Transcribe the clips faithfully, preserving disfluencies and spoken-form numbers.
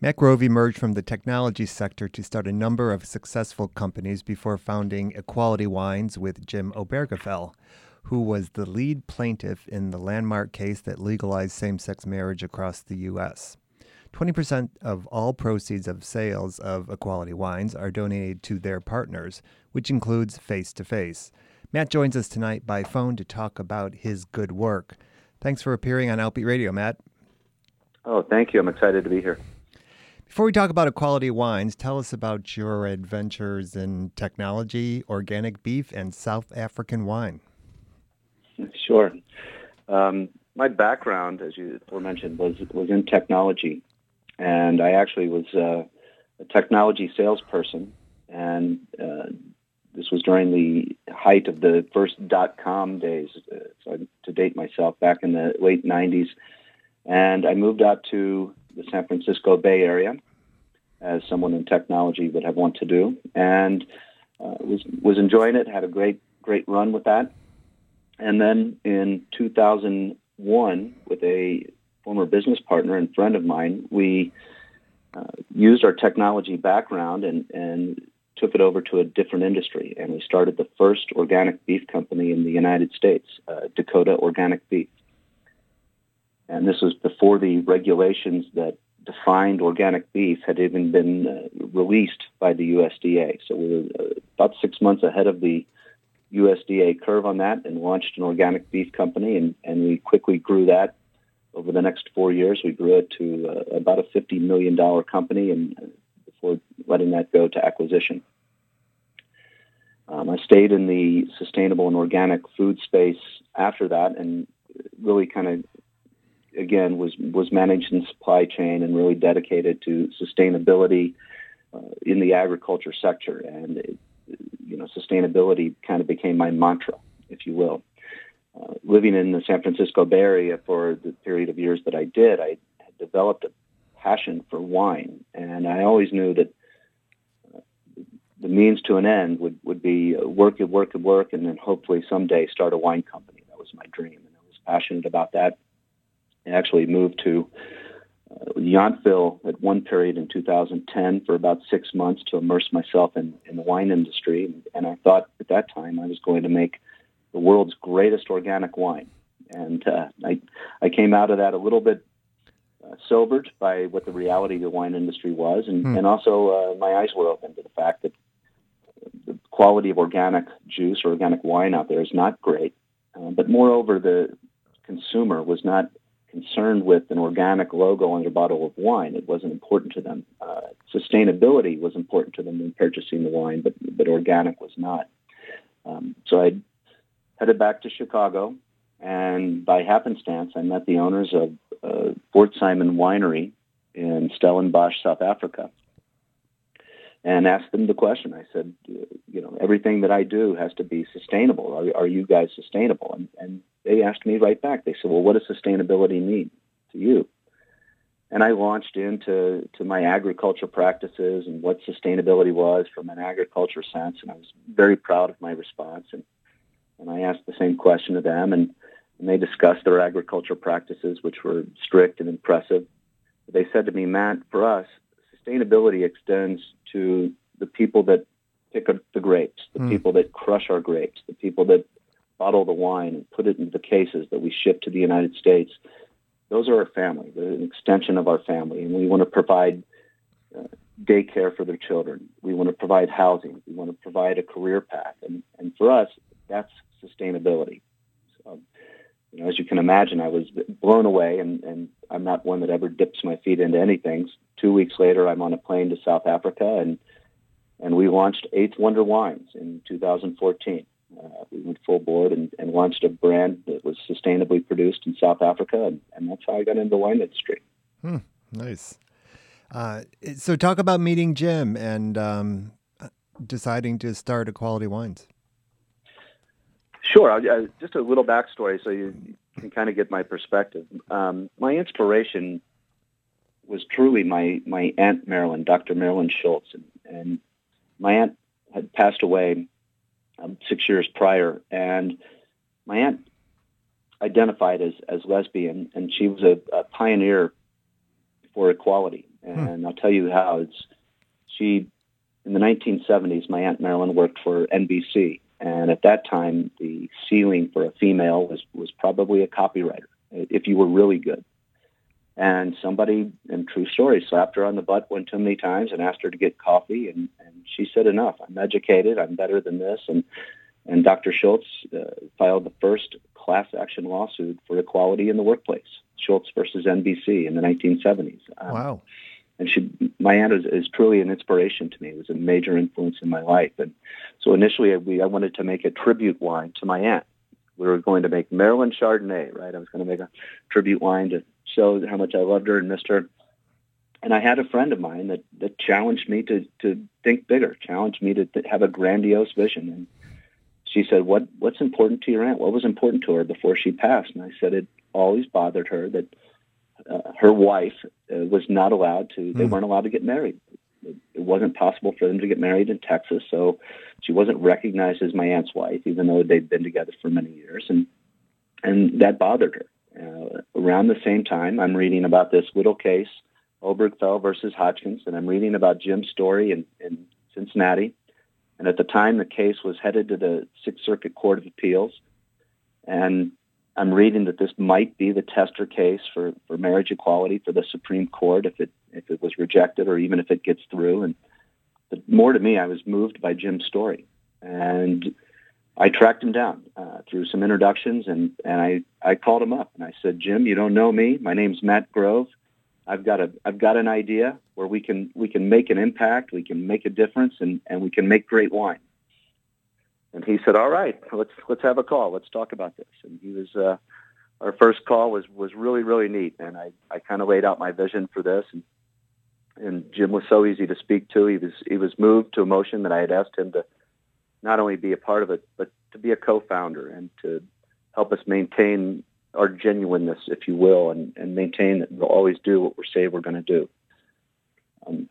Matt Grove emerged from the technology sector to start a number of successful companies before founding Equality Wines with Jim Obergefell, who was the lead plaintiff in the landmark case that legalized same-sex marriage across the U S twenty percent of all proceeds of sales of Equality Wines are donated to their partners, which includes Face to Face. Matt joins us tonight by phone to talk about his good work. Thanks for appearing on Outbeat Radio, Matt. Oh, thank you. I'm excited to be here. Before we talk about Equality Wines, tell us about your adventures in technology, organic beef, and South African wine. Sure. Um, my background, as you mentioned, was was in technology, and I actually was uh, a technology salesperson, and uh, this was during the height of the first dot-com days, uh, so to date myself, back in the late nineties, and I moved out to the San Francisco Bay Area, as someone in technology would have want to do, and uh, was was enjoying it. Had a great great run with that, and then in two thousand one, with a former business partner and friend of mine, we uh, used our technology background and and took it over to a different industry, and we started the first organic beef company in the United States, uh, Dakota Organic Beef. And this was before the regulations that defined organic beef had even been uh, released by the U S D A. So we were uh, about six months ahead of the U S D A curve on that and launched an organic beef company, and, and we quickly grew that. Over the next four years, we grew it to uh, about a fifty million dollars company, and uh, before letting that go to acquisition. Um, I stayed in the sustainable and organic food space after that, and really kind of again, was was managing supply chain and really dedicated to sustainability uh, in the agriculture sector. And, it, you know, sustainability kind of became my mantra, if you will. Uh, living in the San Francisco Bay Area for the period of years that I did, I had developed a passion for wine. And I always knew that uh, the means to an end would, would be work and work and work, and then hopefully someday start a wine company. That was my dream, and I was passionate about that. I actually moved to uh, Yountville at one period in two thousand ten for about six months to immerse myself in, in the wine industry. And I thought at that time I was going to make the world's greatest organic wine. And uh, I, I came out of that a little bit uh, sobered by what the reality of the wine industry was. And, hmm. and also uh, my eyes were open to the fact that the quality of organic juice or organic wine out there is not great. Uh, but moreover, the consumer was not concerned with an organic logo on their bottle of wine. It wasn't important to them. Uh, sustainability was important to them when purchasing the wine, but but organic was not. Um, so I headed back to Chicago, and by happenstance, I met the owners of uh, Fort Simon Winery in Stellenbosch, South Africa, and asked them the question. I said, you know, everything that I do has to be sustainable. Are, are you guys sustainable? And, and they asked me right back. They said, well, what does sustainability mean to you? And I launched into to my agriculture practices and what sustainability was from an agriculture sense, and I was very proud of my response. And, and I asked the same question to them, and, and they discussed their agriculture practices, which were strict and impressive. But they said to me, Matt, for us, sustainability extends to the people that pick up the grapes, the mm. people that crush our grapes, the people that bottle the wine and put it into the cases that we ship to the United States. Those are our family. They're an extension of our family, and we want to provide uh, daycare for their children. We want to provide housing. We want to provide a career path, and, and for us, that's sustainability. So, you know, as you can imagine, I was blown away, and, and I'm not one that ever dips my feet into anything. Two weeks later, I'm on a plane to South Africa, and and we launched Eighth Wonder Wines in two thousand fourteen. Uh, we went full board and, and launched a brand that was sustainably produced in South Africa, and, and that's how I got into the wine industry. Hmm, nice. Uh, so talk about meeting Jim and um, deciding to start Equality Wines. Sure. Uh, just a little backstory so you, you can kind of get my perspective. Um, my inspiration was truly my, my Aunt Marilyn, Doctor Marilyn Schultz. And, and my aunt had passed away um, six years prior, and my aunt identified as, as lesbian, and she was a, a pioneer for equality And hmm. I'll tell you how. It's she in the nineteen seventies. My Aunt Marilyn worked for N B C, and at that time, the ceiling for a female was was probably a copywriter, if you were really good. And somebody, in true story, slapped her on the butt one too many times and asked her to get coffee, and, and she said, enough. I'm educated. I'm better than this. And and Doctor Schultz uh, filed the first class action lawsuit for equality in the workplace, Schultz versus N B C in the nineteen seventies. Um, wow. And she, my aunt is, is truly an inspiration to me. It was a major influence in my life. And so initially, we, I wanted to make a tribute wine to my aunt. We were going to make Maryland Chardonnay, right? I was going to make a tribute wine to show how much I loved her and missed her. And I had a friend of mine that, that challenged me to, to think bigger, challenged me to, to have a grandiose vision. And she said, what what's important to your aunt? What was important to her before she passed? And I said it always bothered her that uh, her wife uh, was not allowed to, they mm. weren't allowed to get married. It, it wasn't possible for them to get married in Texas, so she wasn't recognized as my aunt's wife, even though they'd been together for many years. And, and that bothered her. Uh, around the same time, I'm reading about this Whittle case, Obergefell versus Hodgkins, and I'm reading about Jim's story in, in Cincinnati. And at the time, the case was headed to the Sixth Circuit Court of Appeals. And I'm reading that this might be the tester case for, for marriage equality for the Supreme Court if it if it was rejected or even if it gets through. And but more to me, I was moved by Jim's story. And I tracked him down uh, through some introductions, and, and I, I called him up. And I said, Jim, you don't know me. My name's Matt Grove. I've got a I've got an idea where we can we can make an impact, we can make a difference, and, and we can make great wine. And he said, all right, let's let's have a call. Let's talk about this. And he was uh, our first call was was really, really neat. And I, I kind of laid out my vision for this. And, and Jim was so easy to speak to. He was he was moved to emotion that I had asked him to not only be a part of it, but to be a co-founder and to help us maintain our genuineness, if you will, and, and maintain that we'll always do what we say we're going to do. Um,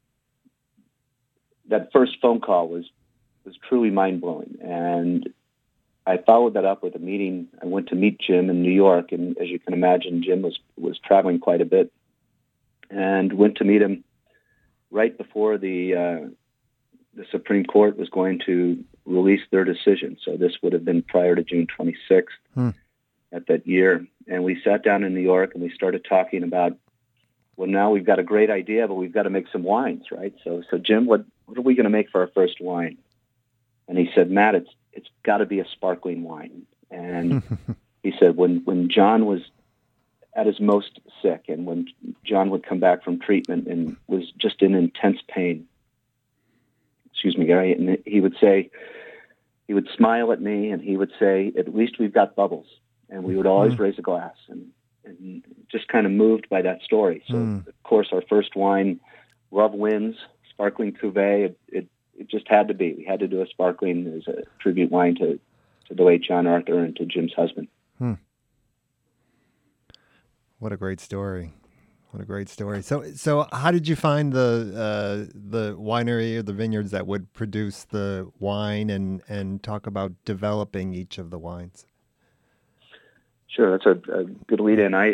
that first phone call was was truly mind-blowing, and I followed that up with a meeting. I went to meet Jim in New York, and as you can imagine, Jim was, was traveling quite a bit, and went to meet him right before the uh, the Supreme Court was going to release their decision. So this would have been prior to June twenty-sixth. Hmm. At that year. And we sat down in New York and we started talking about, well, now we've got a great idea, but we've got to make some wines, right? So, so Jim, what, what are we going to make for our first wine? And he said, Matt, it's it's got to be a sparkling wine. And he said, when, when John was at his most sick and when John would come back from treatment and was just in intense pain, excuse me, Gary, and he would say, he would smile at me and he would say, at least we've got bubbles. And we would always mm. raise a glass, and, and just kind of moved by that story. So, mm. of course, our first wine, Love Wins, sparkling cuvee, it, it, it just had to be. We had to do a sparkling as a tribute wine to, to the late John Arthur and to Jim's husband. Hmm. What a great story. What a great story. So, so how did you find the uh, the winery or the vineyards that would produce the wine, and, and talk about developing each of the wines? Sure, that's a, a good lead-in. I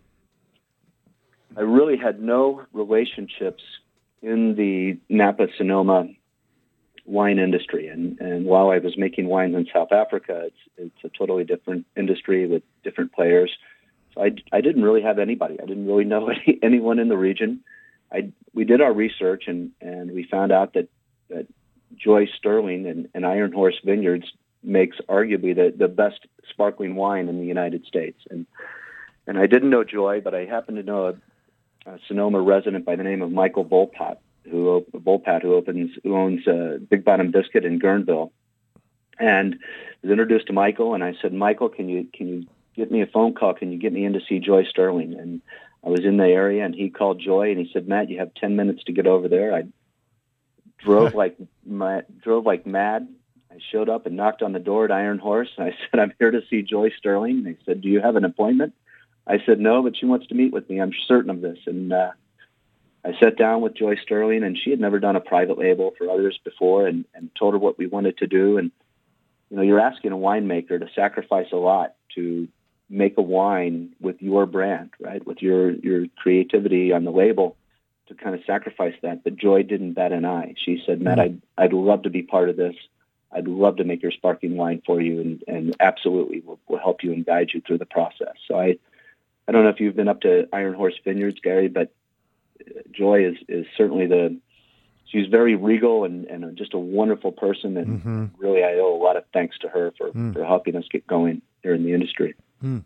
I really had no relationships in the Napa Sonoma wine industry, and, and while I was making wines in South Africa, it's it's a totally different industry with different players. So I, I didn't really have anybody. I didn't really know any, anyone in the region. I we did our research, and, and we found out that that Joy Sterling and, and Iron Horse Vineyards makes arguably the, the best sparkling wine in the United States. And and I didn't know Joy, but I happened to know a, a Sonoma resident by the name of Michael Volpat, who Volpat, who opens who owns uh, Big Bottom Biscuit in Guerneville. And I was introduced to Michael, and I said, Michael, can you can you get me a phone call? Can you get me in to see Joy Sterling? And I was in the area, and he called Joy, and he said, Matt, you have ten minutes to get over there. I drove like my, drove like mad. I showed up and knocked on the door at Iron Horse, and I said, I'm here to see Joy Sterling. And they said, do you have an appointment? I said, no, but she wants to meet with me. I'm certain of this. And uh, I sat down with Joy Sterling, and she had never done a private label for others before, and, and told her what we wanted to do. And, you know, you're asking a winemaker to sacrifice a lot to make a wine with your brand, right, with your, your creativity on the label, to kind of sacrifice that, but Joy didn't bat an eye. She said, Matt, Mm. I'd, I'd love to be part of this. I'd love to make your sparkling wine for you, and, and absolutely will will help you and guide you through the process. So I, I don't know if you've been up to Iron Horse Vineyards, Gary, but Joy is, is certainly the, she's very regal and, and just a wonderful person, and Mm-hmm. really I owe a lot of thanks to her for, Mm. for helping us get going here in the industry. Mm.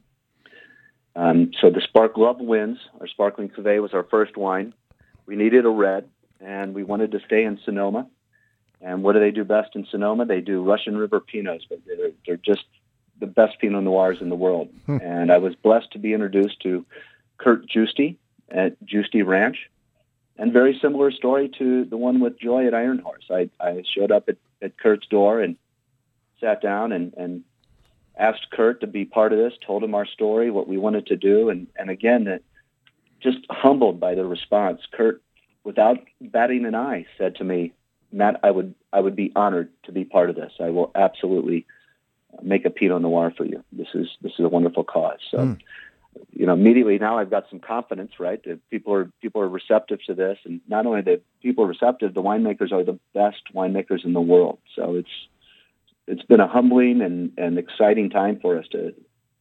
Um, so the Spark Love Wins, our sparkling cuvee, was our first wine. We needed a red, and we wanted to stay in Sonoma. And what do they do best in Sonoma? They do Russian River Pinots, but they're, they're just the best Pinot Noirs in the world. Hmm. And I was blessed to be introduced to Kurt Giusti at Giusti Ranch. And very similar story to the one with Joy at Iron Horse. I, I showed up at, at Kurt's door and sat down and, and asked Kurt to be part of this, told him our story, what we wanted to do. And, and again, that just humbled by the response. Kurt, without batting an eye, said to me, Matt, I would I would be honored to be part of this. I will absolutely make a Pinot Noir for you. This is this is a wonderful cause. So, Mm. you know, immediately now I've got some confidence, right? That people are people are receptive to this, and not only the people are receptive, the winemakers are the best winemakers in the world. So it's it's been a humbling and, and exciting time for us to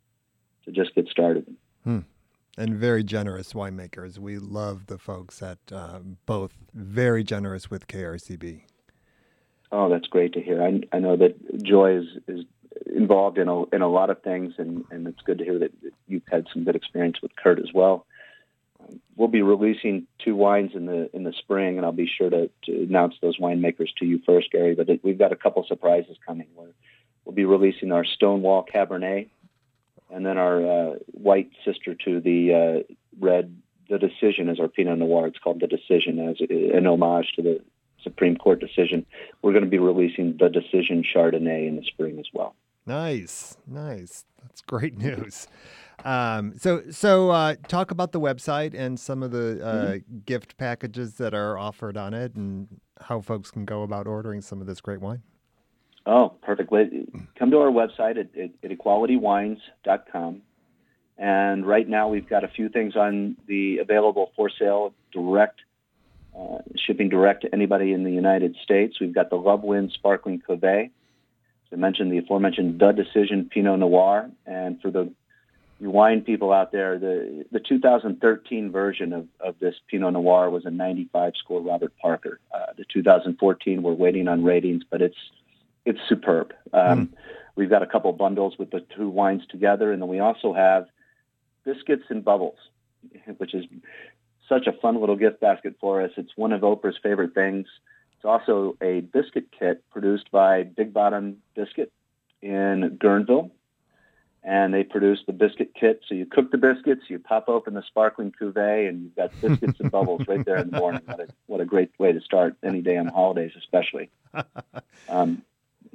to just get started. Hmm. And very generous winemakers. We love the folks at um, both. Very generous with K R C B. Oh, that's great to hear. I, I know that Joy is, is involved in a in a lot of things, and, and it's good to hear that you've had some good experience with Kurt as well. Um, we'll be releasing two wines in the in the spring, and I'll be sure to, to announce those winemakers to you first, Gary. But it, we've got a couple surprises coming. We're, we'll be releasing our Stonewall Cabernet, and then our uh, white sister to the uh, red, The Decision, is our Pinot Noir. It's called The Decision as an homage to the Supreme Court decision. We're going to be releasing The Decision Chardonnay in the spring as well. Nice, nice. That's great news. Um, so, so uh, talk about the website and some of the uh, mm-hmm. gift packages that are offered on it, and how folks can go about ordering some of this great wine. Oh, perfect. Come to our website at, at, at equality wines dot com. And right now we've got a few things on the available for sale, direct, uh, shipping direct to anybody in the United States. We've got the Love Wins Sparkling Cuvée. As I mentioned, the aforementioned The Decision Pinot Noir. And for the you wine people out there, the the two thousand thirteen version of, of this Pinot Noir was a ninety-five score Robert Parker. Uh, the two thousand fourteen, we're waiting on ratings, but it's It's superb. Um, mm. We've got a couple bundles with the two wines together, and then we also have Biscuits and Bubbles, which is such a fun little gift basket for us. It's one of Oprah's favorite things. It's also a biscuit kit produced by Big Bottom Biscuit in Guerneville, and they produce the biscuit kit. So you cook the biscuits, you pop open the sparkling cuvee, and you've got Biscuits and Bubbles right there in the morning. What a, what a great way to start any day on holidays, especially. Um,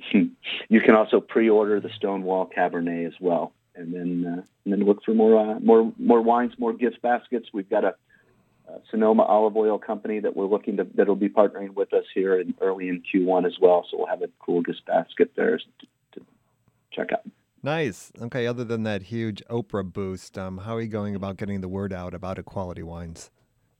You can also pre-order the Stonewall Cabernet as well, and then uh, and then look for more uh, more more wines, more gift baskets. We've got a, a Sonoma olive oil company that we're looking to that'll be partnering with us here in, early in Q one as well. So we'll have a cool gift basket there to, to check out. Nice. Okay. Other than that huge Oprah boost, um, how are you going about getting the word out about Equality Wines?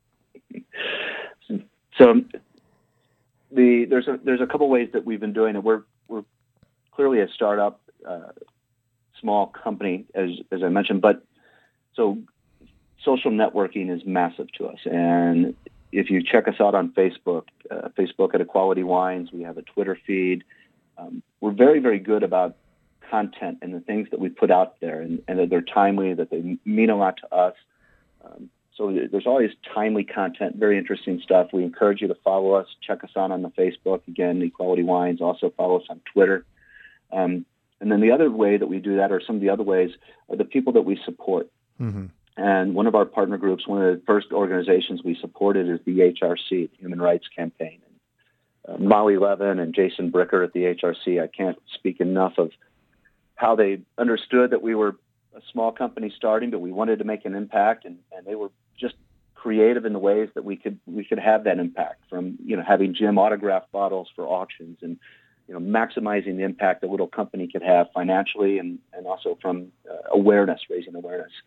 So the there's a there's a couple ways that we've been doing it. We're we're clearly a startup, uh, small company, as as I mentioned, but so social networking is massive to us. And if you check us out on Facebook, uh, Facebook at Equality Wines, we have a Twitter feed. Um, we're very, very good about content and the things that we put out there, and, and that they're timely, that they mean a lot to us. Um, so there's always timely content, very interesting stuff. We encourage you to follow us. Check us out on the Facebook, again, Equality Wines. Also follow us on Twitter. Um, and then the other way that we do that, or some of the other ways, are the people that we support. Mm-hmm. And one of our partner groups, one of the first organizations we supported is the H R C, the Human Rights Campaign. Uh, Molly Levin and Jason Bricker at the H R C, I can't speak enough of how they understood that we were a small company starting, but we wanted to make an impact, and, and they were just creative in the ways that we could we could have that impact, from, you know, having Jim autograph bottles for auctions, and, you know, maximizing the impact a little company could have financially, and, and also from uh, awareness, raising awareness.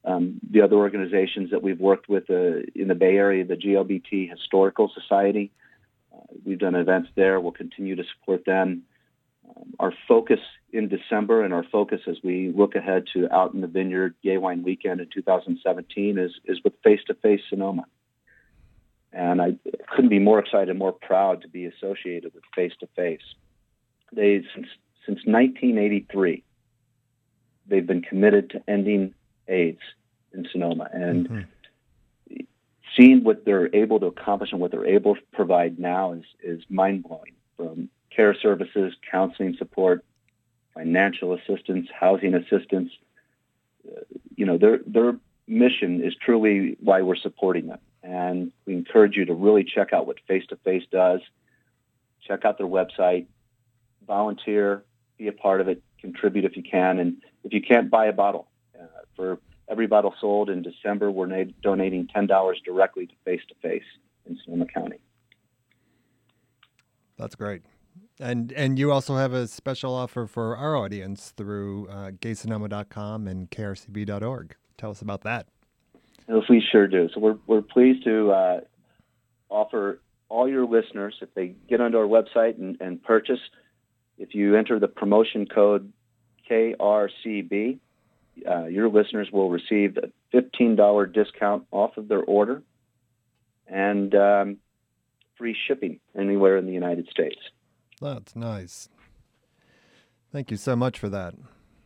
Um, the other organizations that we've worked with uh, in the Bay Area, the G L B T Historical Society, uh, we've done events there. We'll continue to support them. Um, our focus in December and our focus as we look ahead to Out in the Vineyard Gay Wine Weekend in two thousand seventeen is, is with Face to Face Sonoma. And I couldn't be more excited and more proud to be associated with Face to Face. They, since, since nineteen eighty-three, they've been committed to ending AIDS in Sonoma. And mm-hmm. seeing what they're able to accomplish and what they're able to provide now is, is mind-blowing. From care services, counseling support, financial assistance, housing assistance. Uh, you know, their their mission is truly why we're supporting them. And we encourage you to really check out what Face to Face does. Check out their website, volunteer, be a part of it, contribute if you can. And if you can't, buy a bottle. Uh, for every bottle sold in December, we're na- donating ten dollars directly to Face to Face in Sonoma County. That's great. And and you also have a special offer for our audience through uh, gay sonoma dot com and k r c b dot org. Tell us about that. Yes, we sure do. So we're we're pleased to uh, offer all your listeners, if they get onto our website and, and purchase, if you enter the promotion code K R C B, uh, your listeners will receive a fifteen dollars discount off of their order and um, free shipping anywhere in the United States. That's nice. Thank you so much for that.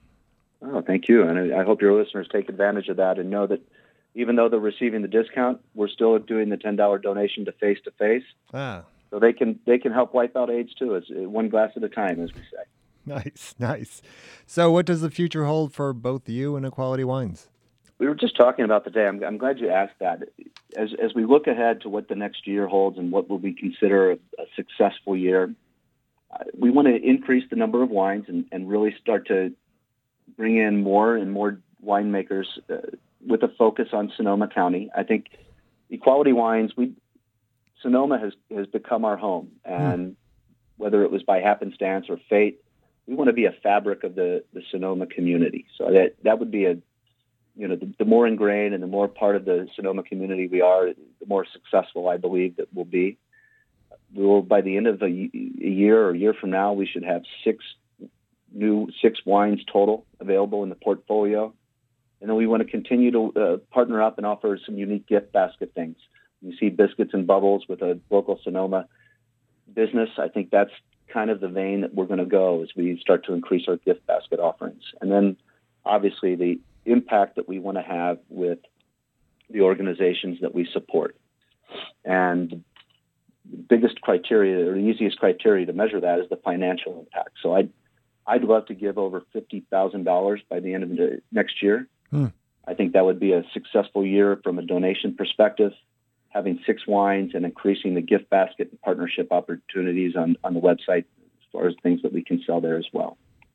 Oh, thank you. And I, I hope your listeners take advantage of that and know that even though they're receiving the discount, we're still doing the ten dollars donation to Face to Face. Ah. So they can they can help wipe out AIDS too, as one glass at a time, as we say. Nice, nice. So what does the future hold for both you and Equality Wines? We were just talking about today. I'm, I'm glad you asked that. As as we look ahead to what the next year holds and what will we consider a, a successful year, uh, we want to increase the number of wines and, and really start to bring in more and more winemakers uh, with a focus on Sonoma County. I think Equality Wines, we Sonoma has, has become our home, and mm. whether it was by happenstance or fate, we want to be a fabric of the, the Sonoma community. So that that would be a, you know, the, the more ingrained and the more part of the Sonoma community we are, the more successful I believe that we'll be. We will, by the end of a, a year or a year from now, we should have six new six wines total available in the portfolio. And then we want to continue to uh, partner up and offer some unique gift basket things. You see Biscuits and Bubbles with a local Sonoma business. I think that's kind of the vein that we're going to go as we start to increase our gift basket offerings. And then, obviously, the impact that we want to have with the organizations that we support. And the biggest criteria, or the easiest criteria to measure that, is the financial impact. So I'd, I'd love to give over fifty thousand dollars by the end of the next year. Hmm. I think that would be a successful year from a donation perspective. Having six wines and increasing the gift basket and partnership opportunities on, on the website as far as things that we can sell there as well.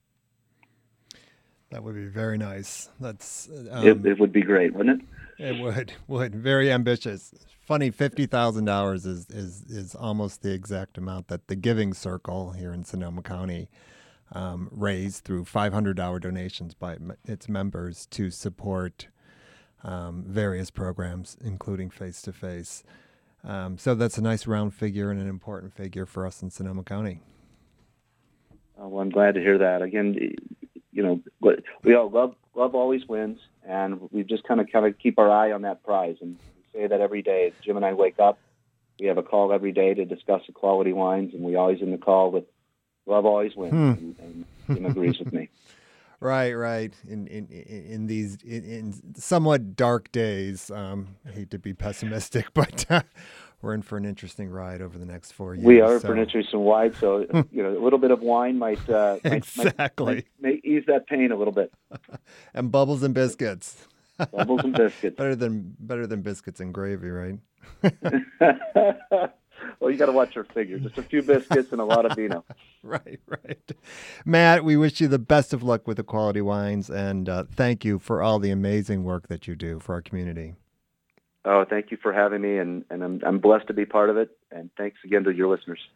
That would be very nice. That's um, it, it would be great, wouldn't it? It would. Would very ambitious. Funny, fifty thousand dollars is is is almost the exact amount that the Giving Circle here in Sonoma County um, raised through five hundred dollars donations by its members to support um, various programs, including Face to Face. Um, so that's a nice round figure and an important figure for us in Sonoma County. Oh, well, I'm glad to hear that. Again, you know, we all love love always wins, and we just kind of kind of keep our eye on that prize. And we say that every day. Jim and I wake up, we have a call every day to discuss Equality Wines, and we always end the call with love always wins. Hmm. And, and Jim agrees with me. Right, right. In in in these in, in somewhat dark days, um, I hate to be pessimistic, but uh, we're in for an interesting ride over the next four years. We are so. for an interesting ride, so you know, a little bit of wine might uh, exactly might, might, might ease that pain a little bit. And bubbles and biscuits. Bubbles and biscuits. better than better than biscuits and gravy, right? Well, you got to watch your figure. Just a few biscuits and a lot of vino. Right, right. Matt, we wish you the best of luck with Equality Wines, and uh, thank you for all the amazing work that you do for our community. Oh, thank you for having me, and, and I'm, I'm blessed to be part of it. And thanks again to your listeners.